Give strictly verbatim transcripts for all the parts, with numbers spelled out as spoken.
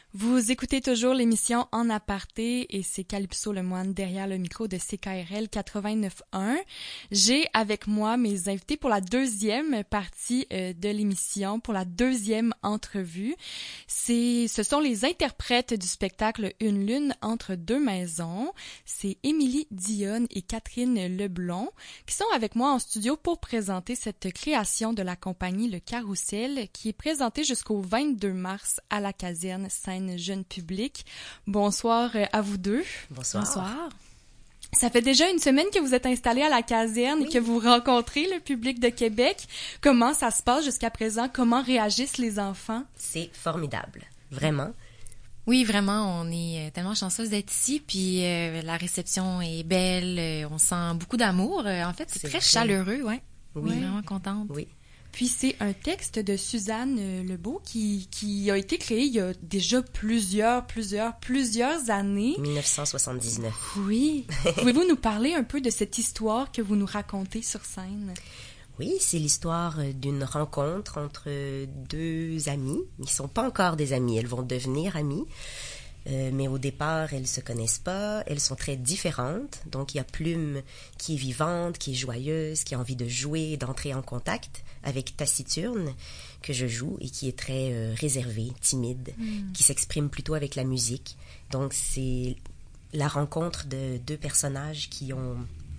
Vous écoutez toujours l'émission En aparté et c'est Calypso Lemoine derrière le micro de C K R L quatre-vingt-neuf un. J'ai avec moi mes invités pour la deuxième partie euh, de l'émission, pour la deuxième entrevue. C'est, ce sont les interprètes du spectacle Une lune entre deux maisons. C'est Émilie Dionne et Catherine Leblond qui sont avec moi en studio pour présenter cette création de la compagnie Le Carrousel qui est présentée jusqu'au vingt-deux mars à la caserne Scène Jeune Public. Bonsoir à vous deux. Bonsoir. Bonsoir. Ça fait déjà une semaine que vous êtes installés à la caserne oui. et que vous rencontrez le public de Québec. Comment ça se passe jusqu'à présent? Comment réagissent les enfants? C'est formidable, vraiment. Oui, vraiment, on est tellement chanceuse d'être ici, puis euh, la réception est belle, euh, on sent beaucoup d'amour. Euh, en fait, c'est, c'est très vrai. chaleureux, ouais. Oui. On est vraiment contente. Oui. Puis c'est un texte de Suzanne Lebeau qui, qui a été créé il y a déjà plusieurs, plusieurs, plusieurs années. dix-neuf cent soixante-dix-neuf. Oui. Pouvez-vous nous parler un peu de cette histoire que vous nous racontez sur scène? Oui, c'est l'histoire d'une rencontre entre deux amies. Ils ne sont pas encore des amis, elles vont devenir amies. Euh, mais au départ, elles ne se connaissent pas, elles sont très différentes. Donc, il y a Plume qui est vivante, qui est joyeuse, qui a envie de jouer, d'entrer en contact avec Taciturne, que je joue, et qui est très euh, réservée, timide, mm. qui s'exprime plutôt avec la musique. Donc, c'est la rencontre de deux personnages qui ont...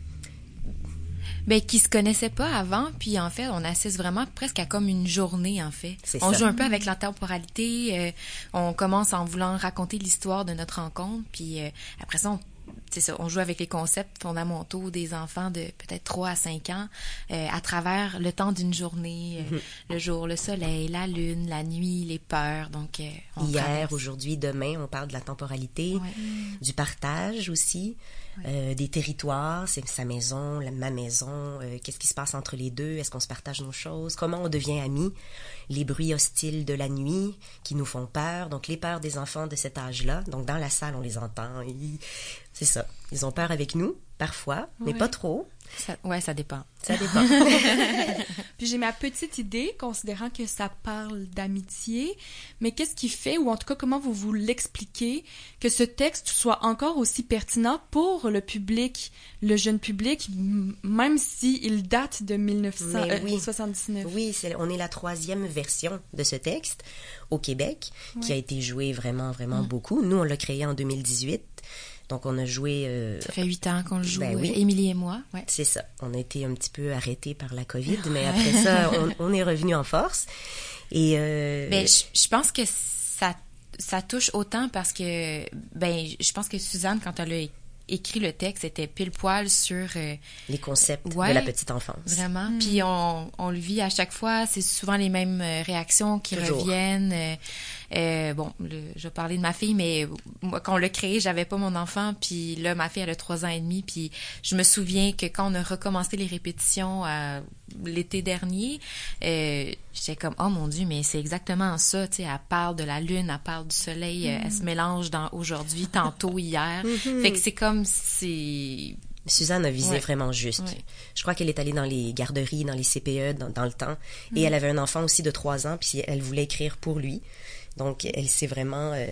Ben, qui se connaissaient pas avant, puis en fait, on assiste vraiment presque à comme une journée, en fait. C'est on ça. joue un peu avec la temporalité, euh, on commence en voulant raconter l'histoire de notre rencontre, puis euh, après ça, on, c'est ça, on joue avec les concepts fondamentaux des enfants de peut-être trois à cinq ans, euh, à travers le temps d'une journée, euh, mm-hmm. le jour, le soleil, la lune, la nuit, les peurs, donc euh, on Hier, traverse. Aujourd'hui, demain, on parle de la temporalité, ouais. du partage aussi. Euh, des territoires, c'est sa maison, la, ma maison, euh, qu'est-ce qui se passe entre les deux, est-ce qu'on se partage nos choses, comment on devient amis, les bruits hostiles de la nuit qui nous font peur, donc les peurs des enfants de cet âge-là, donc dans la salle on les entend, ils... c'est ça, ils ont peur avec nous, parfois, mais ouais. pas trop. Ça, ouais, ça dépend. Ça dépend. Puis j'ai ma petite idée, considérant que ça parle d'amitié, mais qu'est-ce qui fait, ou en tout cas comment vous vous l'expliquez, que ce texte soit encore aussi pertinent pour le public, le jeune public, même s'il date de dix-neuf cent soixante-dix-neuf? Oui, oui c'est, on est la troisième version de ce texte au Québec, ouais. qui a été joué vraiment, vraiment mmh. beaucoup. Nous, on l'a créé en deux mille dix-huit. Donc, on a joué... Euh... Ça fait huit ans qu'on le joue, ben oui. Émilie et moi. Ouais. C'est ça. On a été un petit peu arrêtés par la COVID, mais après ça, on, on est revenu en force. Et euh... ben, je, je pense que ça, ça touche autant parce que... Ben, je pense que Suzanne, quand elle a écrit le texte, c'était pile poil sur... Euh... les concepts ouais, de la petite enfance. Vraiment. Mm. Puis on, on le vit à chaque fois. C'est souvent les mêmes réactions qui Toujours. reviennent. Euh, Euh, bon, le, je vais parler de ma fille, mais moi, quand on l'a créé, j'avais pas mon enfant, puis là, ma fille, elle a trois ans et demi, puis je me souviens que quand on a recommencé les répétitions euh, l'été dernier, euh, j'étais comme, oh mon Dieu, mais c'est exactement ça, tu sais, elle parle de la lune, elle parle du soleil, mm. elle se mélange dans aujourd'hui, tantôt, hier. Mm-hmm. Fait que c'est comme, c'est... Suzanne a visé ouais. vraiment juste. Ouais. Je crois qu'elle est allée dans les garderies, dans les C P E, dans, dans le temps, mm. et elle avait un enfant aussi de trois ans, puis elle voulait écrire pour lui. Donc, elle s'est vraiment... Euh,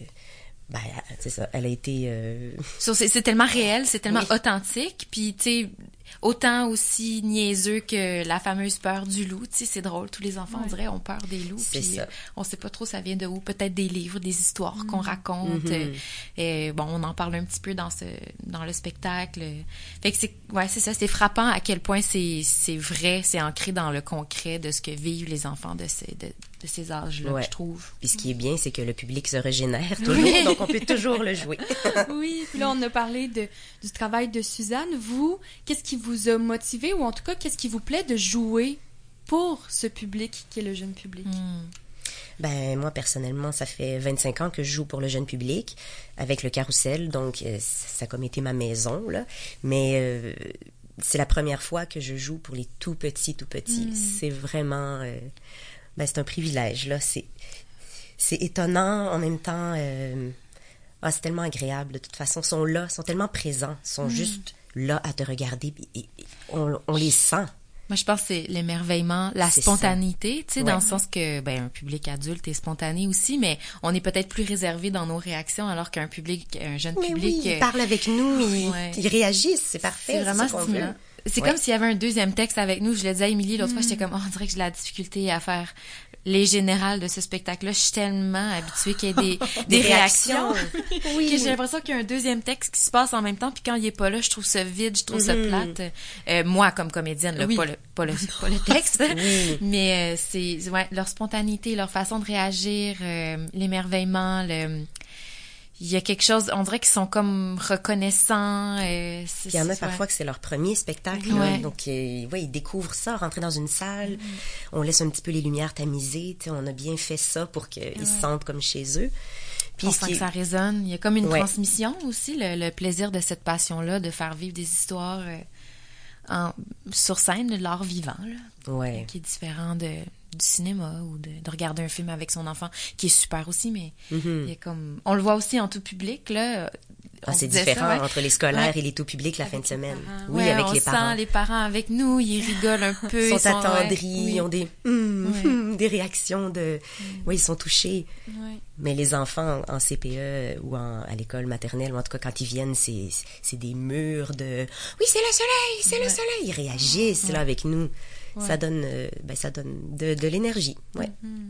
ben, c'est ça, elle a été... Euh... So, c'est, c'est tellement réel, c'est tellement oui. authentique, puis, tu sais, autant aussi niaiseux que la fameuse peur du loup, tu sais, c'est drôle, tous les enfants, ouais. on dirait, ont peur des loups, c'est puis ça. on sait pas trop ça vient de où, peut-être des livres, des histoires mmh. qu'on raconte, mmh. et bon, on en parle un petit peu dans ce dans le spectacle, fait que c'est, ouais, c'est ça, c'est frappant à quel point c'est, c'est vrai, c'est ancré dans le concret de ce que vivent les enfants de ces... De, de ces âges-là, ouais. je trouve. Puis ce qui est bien, c'est que le public se régénère toujours, oui. donc on peut toujours le jouer. Oui, puis là, on a parlé de, du travail de Suzanne. Vous, qu'est-ce qui vous a motivé, ou en tout cas, qu'est-ce qui vous plaît de jouer pour ce public qui est le jeune public? Mm. Ben moi, personnellement, ça fait vingt-cinq ans que je joue pour le jeune public avec le Carrousel, donc euh, ça a comme été ma maison, là. Mais... Euh, c'est la première fois que je joue pour les tout petits, tout petits. Mm. C'est vraiment... Euh, ben, c'est un privilège, là. C'est, c'est étonnant, en même temps... Euh, ah, c'est tellement agréable. De toute façon, ils sont là, ils sont tellement présents. Ils sont mm. juste là à te regarder. Et, et on, on les sent. Moi, je pense que c'est l'émerveillement, la C'est spontanéité, tu sais, Ouais. dans le sens que, ben, un public adulte est spontané aussi, mais on est peut-être plus réservé dans nos réactions, alors qu'un public, un jeune Mais public... oui, euh, ils parlent avec nous, ils, Ouais. ils réagissent, c'est parfait. C'est vraiment ça qu'on stimulant. veut. C'est Ouais. comme s'il y avait un deuxième texte avec nous. Je le disais à Émilie l'autre fois, j'étais comme, oh, on dirait que j'ai de la difficulté à faire les générales de ce spectacle-là. Je suis tellement habituée qu'il y ait des, des, Des réactions. réactions. que j'ai l'impression qu'il y a un deuxième texte qui se passe en même temps, puis quand il est pas là, je trouve ça vide, je trouve ça Mhm. plate. Euh, moi, comme comédienne, là, Oui. pas, le, pas, le, pas le texte, Oui. mais euh, c'est ouais, leur spontanéité, leur façon de réagir, euh, l'émerveillement, le... Il y a quelque chose, on dirait qu'ils sont comme reconnaissants. Euh, c'est- Puis il y en a c'est- parfois ouais. que c'est leur premier spectacle. Ouais. là. Donc, euh, ouais, ils découvrent ça, rentrer dans une salle. On laisse un petit peu les lumières tamisées. Tu sais, on a bien fait ça pour qu'ils se sentent comme chez eux. Puis On ce sent qui que est- ça résonne. Il y a comme une Ouais. transmission aussi, le, le plaisir de cette passion-là, de faire vivre des histoires euh, en, sur scène, de l'art vivant, là, Ouais. qui est différent de, du cinéma ou de, de regarder un film avec son enfant, qui est super aussi, mais Mhm. il y a comme... On le voit aussi en tout public, là. Ah, On c'est disait différent ça, ouais. entre les scolaires Ouais. et les tout publics la fin de Avec les semaine. parents. Oui, Ouais, avec on les sent parents. les parents avec nous, ils rigolent un peu. Ils ils sont attendris, ouais, oui. ils ont des, hum, Ouais. hum, des réactions de... Oui, ils sont touchés. Ouais. Mais les enfants en C P E ou en, à l'école maternelle, ou en tout cas quand ils viennent, c'est, c'est des murs de « Oui, c'est le soleil, c'est Ouais. le soleil !» Ils réagissent là avec nous. Ouais. Ça donne, euh, ben, ça donne de, de l'énergie. Ouais.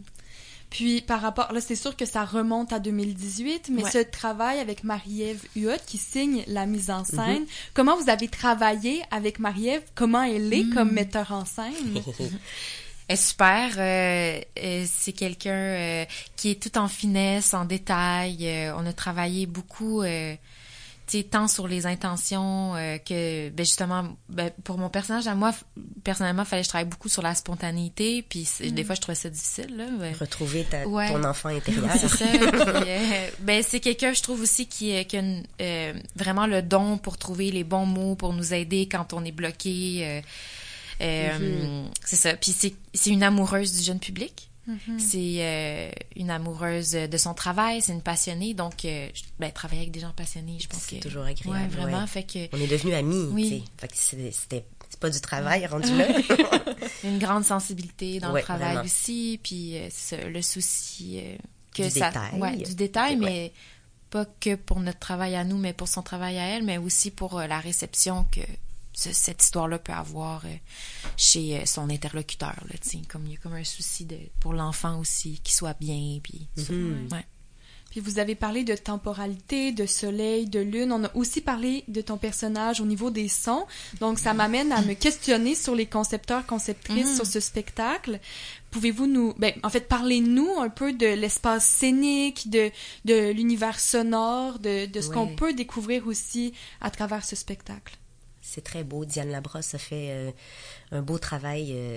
Puis par rapport, là c'est sûr que ça remonte à deux mille dix-huit, mais Ouais. ce travail avec Marie-Ève Huot qui signe la mise en scène, Mm-hmm. comment vous avez travaillé avec Marie-Ève? Comment elle est Mm. comme metteur en scène? Elle est super. euh, euh, c'est quelqu'un euh, qui est tout en finesse, en détail. Euh, on a travaillé beaucoup, euh, tu sais, tant sur les intentions euh, que, ben justement, ben, pour mon personnage à moi, f- personnellement, fallait que je travaille beaucoup sur la spontanéité. Puis c'est- des fois, je trouvais ça difficile, là. ben. Retrouver ta, Ouais. ton enfant intérieur. C'est ça. Puis, euh, ben c'est quelqu'un, je trouve aussi qui, euh, qui a une, euh, vraiment le don pour trouver les bons mots, pour nous aider quand on est bloqué. Euh, euh, Mhm. C'est ça. Puis c'est c'est une amoureuse du jeune public. Mhm. C'est euh, une amoureuse de son travail. C'est une passionnée. Donc, euh, je- ben, travailler avec des gens passionnés, je pense C'est que toujours agréable, Ouais, vraiment. ouais. Fait que On est devenus amis, Oui. tu sais. Fait que c'est- c'était, c'est pas du travail rendu là. une grande sensibilité dans Ouais, le travail vraiment. aussi. Puis euh, c'est ça, le souci euh, que Du ça, détail. ouais, du détail, Ouais. mais pas que pour notre travail à nous, mais pour son travail à elle, mais aussi pour euh, la réception que ce- cette histoire-là peut avoir euh, chez euh, son interlocuteur. Là, tu sais, comme il y a comme un souci de pour l'enfant aussi qu'il soit bien, puis ça. Mhm. Ouais. Puis vous avez parlé de temporalité, de soleil, de lune. On a aussi parlé de ton personnage au niveau des sons. Donc ça m'amène à me questionner sur les concepteurs, conceptrices Mhm. sur ce spectacle. Pouvez-vous nous, ben, en fait, parlez-nous un peu de l'espace scénique, de, de l'univers sonore, de, de ce Ouais. qu'on peut découvrir aussi à travers ce spectacle. C'est très beau. Diane Labrosse a fait euh, un beau travail euh,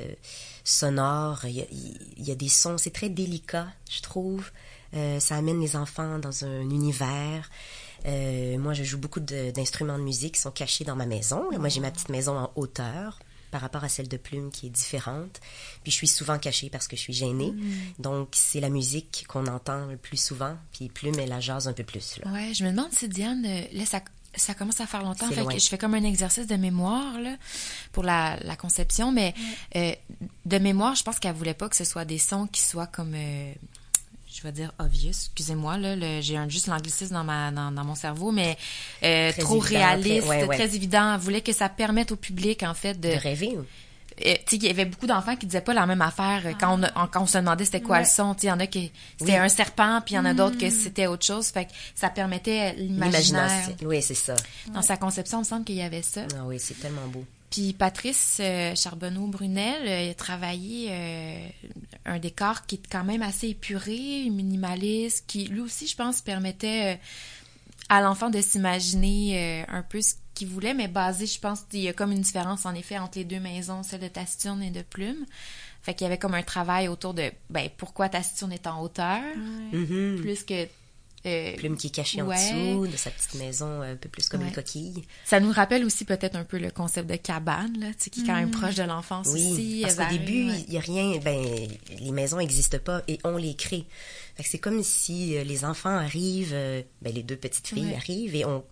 sonore. Il y, a, il y a des sons, c'est très délicat, je trouve. Euh, ça amène les enfants dans un univers. Euh, moi, je joue beaucoup de- d'instruments de musique qui sont cachés dans ma maison. Là, moi, j'ai ma petite maison en hauteur par rapport à celle de Plume qui est différente. Puis je suis souvent cachée parce que je suis gênée. Donc, c'est la musique qu'on entend le plus souvent. Puis Plume, elle la jase un peu plus. Là. Ouais, je me demande si Diane, euh, là, ça, ça commence à faire longtemps. C'est Fait loin. que je fais comme un exercice de mémoire là, pour la, la conception, mais euh, de mémoire, je pense qu'elle voulait pas que ce soit des sons qui soient comme, euh, je vais dire obvious, excusez-moi, là, le- j'ai un, juste l'anglicisme dans, ma, dans, dans mon cerveau, mais euh, Très trop évident, réaliste, très- ouais, ouais. très évident. Elle voulait que ça permette au public, en fait, de... De rêver. Euh, tu sais, il y avait beaucoup d'enfants qui disaient pas la même affaire euh, quand, on, a- quand on se demandait c'était quoi Ouais. le son. Tu sais, il y en a qui c'était Oui. un serpent, puis il y en a d'autres que c'était autre chose. Fait que ça permettait l'imaginaire. L'imagination. Oui, c'est ça. Dans sa conception, il me semble qu'il y avait ça. Ah oui, c'est tellement beau. Puis Patrice euh, Charbonneau-Brunel euh, il a travaillé euh, un décor qui est quand même assez épuré, minimaliste, qui lui aussi, je pense, permettait euh, à l'enfant de s'imaginer euh, un peu ce qu'il voulait, mais basé, je pense, il y a comme une différence en effet entre les deux maisons, celle de Taciturne et de Plume. Fait qu'il y avait comme un travail autour de ben pourquoi Taciturne est en hauteur, Mhm. plus que euh, Plume qui est cachée en ouais. dessous de sa petite maison, un peu plus comme Ouais. une coquille. Ça nous rappelle aussi peut-être un peu le concept de cabane, là, tu sais, qui est quand même proche de l'enfance Oui, aussi. parce qu'au Elles début, il arrivent, ouais. y a rien, ben, les maisons n'existent pas et on les crée. Fait que c'est comme si euh, les enfants arrivent, euh, ben, les deux petites filles Ouais. arrivent et on,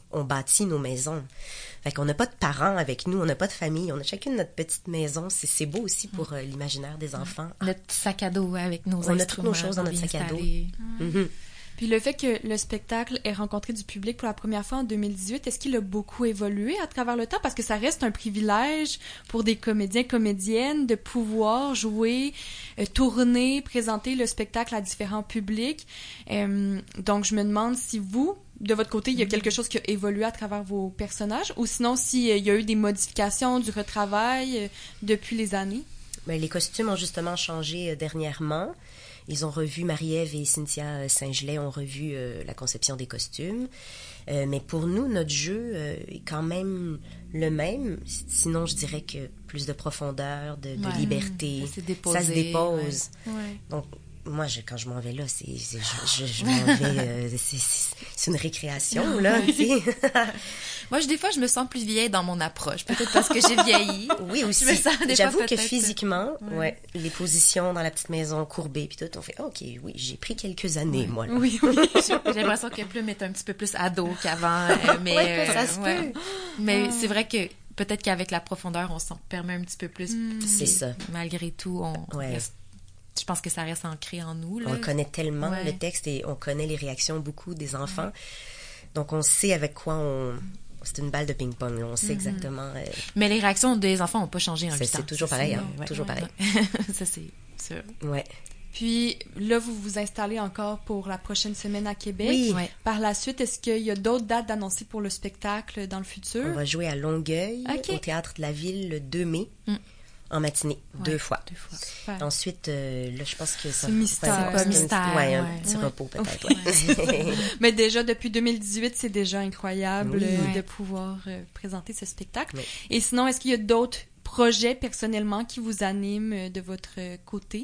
on bâtit nos maisons. Fait qu'on n'a pas de parents avec nous, on n'a pas de famille, on a chacune notre petite maison. C'est, c'est beau aussi pour euh, l'imaginaire des enfants. Notre sac à dos avec nos on instruments. On a toutes nos choses dans notre sac à dos. Mm-hmm. Puis le fait que le spectacle ait rencontré du public pour la première fois en deux mille dix-huit, est-ce qu'il a beaucoup évolué à travers le temps? Parce que ça reste un privilège pour des comédiens, comédiennes de pouvoir jouer, euh, tourner, présenter le spectacle à différents publics. Euh, donc je me demande si vous, de votre côté, il y a quelque chose qui a évolué à travers vos personnages, ou sinon s'il euh, y a eu des modifications, du retravail euh, depuis les années? Bien, les costumes ont justement changé euh, dernièrement. Ils ont revu, Marie-Ève et Cynthia Saint-Gelais ont revu euh, la conception des costumes. Euh, mais pour nous, notre jeu euh, est quand même le même. Sinon, je dirais que plus de profondeur, de, de ouais, liberté. Ça, déposé, ça se dépose. Ouais. Ouais. Donc, moi, je, quand je m'en vais là, c'est, c'est je, je, je m'en vais, euh, c'est, c'est, c'est une récréation, là, tu sais. Moi, je, des fois, je me sens plus vieille dans mon approche. Peut-être parce que j'ai vieilli. Oui, aussi. Je me sens des J'avoue fois, que peut-être... physiquement, ouais. ouais, les positions dans la petite maison courbée, puis tout, on fait, OK, oui, j'ai pris quelques années, ouais. moi, là. Oui, oui. J'ai l'impression que Plume est un petit peu plus ado qu'avant. Euh, mais, ouais, ça euh, se ouais. peut. Mais ah. c'est vrai que peut-être qu'avec la profondeur, on s'en permet un petit peu plus. Mm. C'est ça. Malgré tout, on ouais. reste... Je pense que ça reste ancré en nous. Là. On connaît tellement ouais. le texte et on connaît les réactions beaucoup des enfants. Ouais. Donc, on sait avec quoi on... C'est une balle de ping-pong, là. On sait mm-hmm. exactement... Euh... Mais les réactions des enfants n'ont pas changé en c'est, huit ans. C'est toujours pareil, hein? Ouais. Toujours ouais. pareil. Ça, c'est sûr. Ouais. Puis là, vous vous installez encore pour la prochaine semaine à Québec. Oui. Ouais. Par la suite, est-ce qu'il y a d'autres dates d'annoncer pour le spectacle dans le futur? On va jouer à Longueuil, okay. au Théâtre de la Ville, le deux mai. Mm. En matinée, ouais, deux fois. Deux fois. Super. Ensuite, euh, là, je pense que ça... C'est mystère. C'est pas mystère. Ouais, un ouais. petit ouais. repos peut-être. Ouais. Mais déjà, depuis deux mille dix-huit, c'est déjà incroyable oui. euh, ouais. de pouvoir euh, présenter ce spectacle. Oui. Et sinon, est-ce qu'il y a d'autres projets personnellement qui vous animent euh, de votre côté?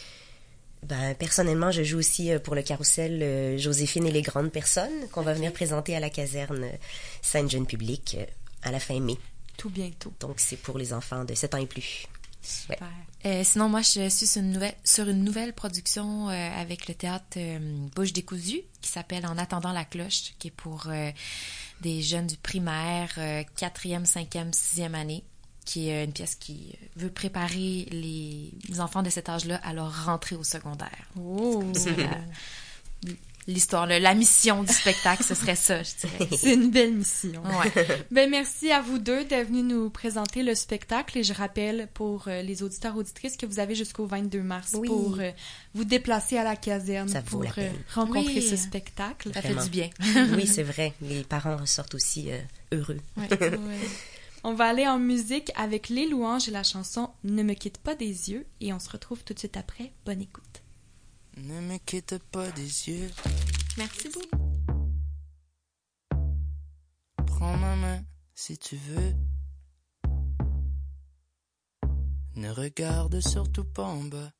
Ben, personnellement, je joue aussi pour le carrousel euh, Joséphine et les grandes personnes qu'on va venir présenter à la caserne Sainte-Jeune-Publique euh, à la fin mai. Tout bientôt. Donc, c'est pour les enfants de sept ans et plus. Super. Ouais. Euh, sinon, moi, je suis sur une nouvelle, sur une nouvelle production euh, avec le théâtre euh, Bouche décousue qui s'appelle En attendant la cloche, qui est pour euh, des jeunes du primaire, euh, quatrième, cinquième, sixième année, qui est une pièce qui veut préparer les enfants de cet âge-là à leur rentrée au secondaire. Oh! C'est la, l'histoire, la, la mission du spectacle, ce serait ça, je dirais. C'est une belle mission. Ouais. Ben, merci à vous deux d'être venus nous présenter le spectacle. Et je rappelle pour euh, les auditeurs auditrices que vous avez jusqu'au vingt-deux mars oui. pour euh, vous déplacer à la caserne ça pour vaut la peine. Euh, rencontrer oui. ce spectacle. Ça fait du bien. Oui, c'est vrai. Les parents ressortent aussi euh, heureux. Ouais. Ouais. On va aller en musique avec Les Louanges et la chanson Ne me quitte pas des yeux. Et on se retrouve tout de suite après. Bonne écoute. Ne me quitte pas des yeux. Merci beaucoup. Prends ma main si tu veux. Ne regarde surtout pas en bas.